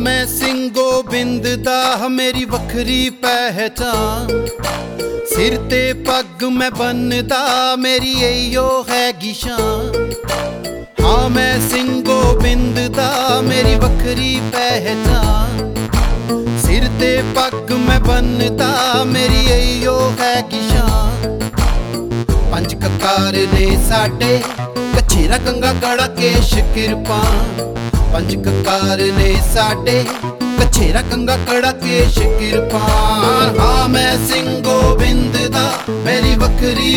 मैं सिंह गोबिंद दा मेरी वखरी पहचान। सिर ते पग मैं बनदा मेरी इयो हैगी शान। हाँ मैं सिंह गोबिंद दा मेरी वखरी पहचान। सिर ते पग मैं बनदा मेरी इयो हैगी शान। पंज ककार ने साडे कछेरा कंगा कड़ा केश किरपान। पंज ककार ने साडे कछेरा कंगा कड़ा केश किरपान। हाँ मैं सिंह गोबिंद दा मेरी वखरी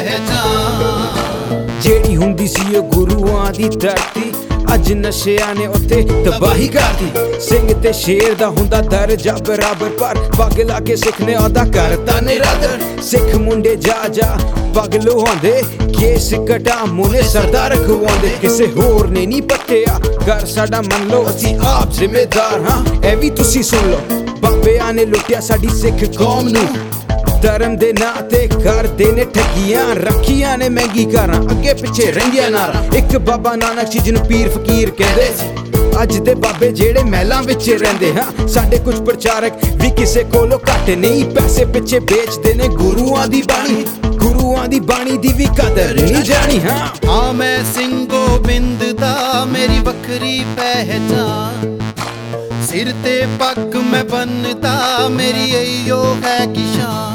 पहचान। जेड़ी हुंदी सी गुरुआं दी धरती अज नशिया ने उत्ते तबाही करती। सिंह ते शेर दा हुंदा दर्जा बराबर पर पग ला के सिख ने औदा करता निरादर। सिख मुंडे जा जा पग लुहांदे केस कटा मुने सरदार रखवांदे। किसे होर ने नहीं पट्टिया घर साडा मन लो असी आप जिम्मेदार। हाँ ऐ वी तुसी सुन लो बाबेआं ने लुटिया साडी सिख कौम नू। धर्म दे नां ते करदे ने ठगियां रखियां ने महंगी कारां अगे पिछे रंगिया नारा। एक बाबा नानक जी जिन्नू पीर फकीर कहंदे सी अज दे बाबे जेड़े महलां विच रहिंदे। हाँ साडे कुछ प्रचारक भी किसे कोलों घट नहीं पैसे पिछे बेचदे ने गुरुआं दी बाणी। गुरुआं दी बाणी दी भी कदर नहीं जानी। हाँ मैं सिंह गोबिंद दा मेरी वखरी पहचान। सिर ते पग मैं बनदा मेरी इयो हैगी शान।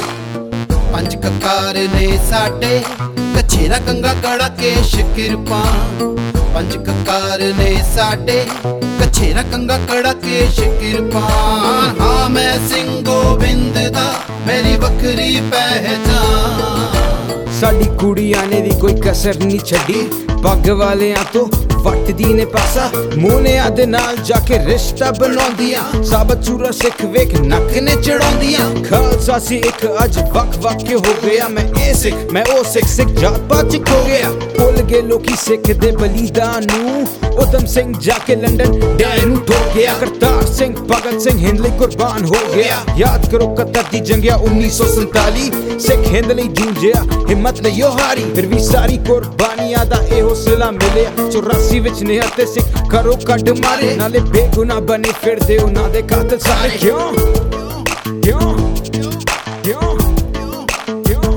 पंज ककार ने साडे कछेरा कंगा कड़ा केश किरपान। पंज ककार ने साडे कछेरा कंगा कड़ा केश किरपान। हाँ मैं सिंह गोबिंद दा मेरी वखरी पहचान। साडी कुड़ियां ने भी कोई कसर नहीं छड़ी पग वालियां तो वटदी ने पासा। मोहनिया दे नाल जाके रिश्ता बनाउंदियां साबत सूरत सिख वेख नक ने चढ़ाउंदियां। खालसा सी एक अज वक वक के हो गया मैं ए सिख मैं ओ सिख सिख जात पात च खो गया। भुल गए लोकी सिख दे बलिदान नू। उधम सिंह जाके लंदन डैर नू ठोक गया। करतार सिंह भगत सिंह हिंद लई कुर्बान हो गया। याद करो कतर दी जंगिया 1947 सिख हिंद लई जूझिया हिम्मत नहीं हारी। फिर भी सारी कुर्बानियां दा एहो सिला मिलिया। 84 विच निहत्ते ते सिख करो कड मारे नाले बेगुनाह बने फिरदे उन्हां दे कातिल सारे। क्यों क्यों क्यों क्यों।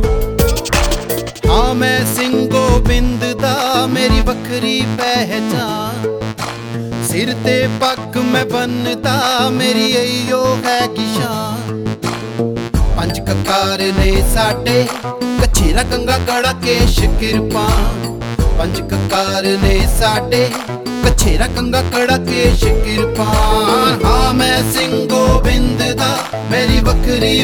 हाँ मैं सिंह गोबिंद दा मेरी वखरी पहचान। सिर ते पग मैं बनदा मेरी इयो हैगी शान। पंज ककार ने साडे कछेरा कंगा कड़ा केश किरपान। पंज ककार ने साडे कछेरा कंगा कड़ा केश किरपान। हाँ मैं सिंह गोबिंद दा मेरी वखरी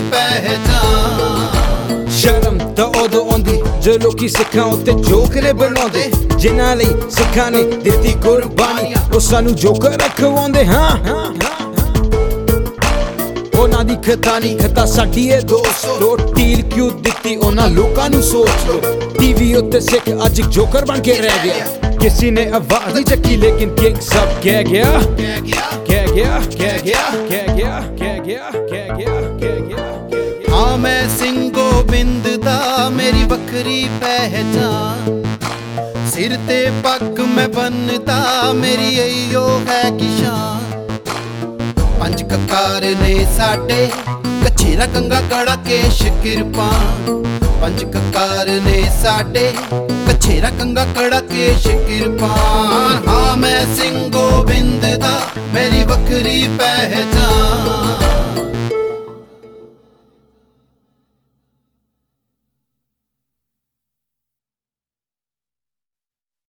पहचान। शर्म तो उदों आउंदी जो लोकी सिखां उत्ते जोकरे बनाउंदे। जिन्हां लई सिखां ने दित्ती कुर्बानियां ओ सानू जोकर रखवाउंदे। हाँ उन्हां दी खता नहीं खता साडी ए दोस्तो। टील क्यों दित्ती उन्हां लोकां नू सोच लो। टीवी उत्ते सिख अज जोकर बन के रह गया। किसी ने आवाज नहीं चकी लेकिन किंग सब कह गया कह गया कह गया कह गया कह गया कह गया कह गया कह गया। हाँ मैं सिंह गोबिंद दा मेरी वखरी पहचान। सिर ते पग मैं बनदा मेरी इयो हैगी शान। पंज ककार ने साडे कछेरा कंगा कड़ा केश किरपान। पंज ककार ने साडे कछेरा कंगा कड़ा केश किरपान। हाँ मैं सिंह गोबिंद दा मेरी वखरी पहचान।